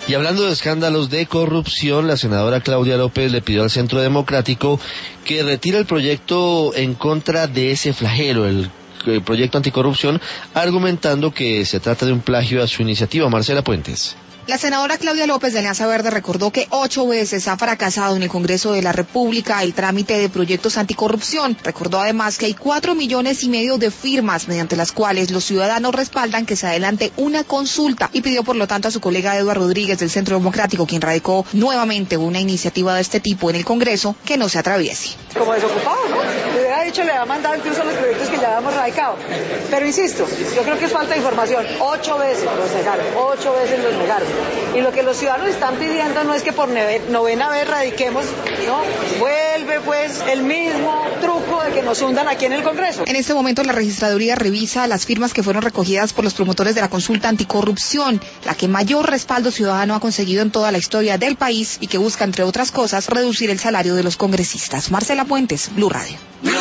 Y hablando de escándalos de corrupción, la senadora Claudia López le pidió al Centro Democrático que retire el proyecto en contra de ese flagelo, el proyecto anticorrupción, argumentando que se trata de un plagio a su iniciativa. Marcela Puentes. La senadora Claudia López de Alianza Verde recordó que 8 veces ha fracasado en el Congreso de la República el trámite de proyectos anticorrupción. Recordó además que hay 4,5 millones de firmas mediante las cuales los ciudadanos respaldan que se adelante una consulta y pidió por lo tanto a su colega Eduardo Rodríguez del Centro Democrático, quien radicó nuevamente una iniciativa de este tipo en el Congreso, que no se atraviese. Como desocupado, ¿no? Le hubiera dicho, le había mandado incluso los proyectos que ya habíamos radicado. Pero insisto, yo creo que es falta de información. 8 veces los negaron, 8 veces los negaron. Y lo que los ciudadanos están pidiendo no es que por novena vez radiquemos, ¿no? Vuelve pues el mismo truco de que nos hundan aquí en el Congreso. En este momento la registraduría revisa las firmas que fueron recogidas por los promotores de la consulta anticorrupción, la que mayor respaldo ciudadano ha conseguido en toda la historia del país y que busca, entre otras cosas, reducir el salario de los congresistas. Marcela Puentes, Blue Radio.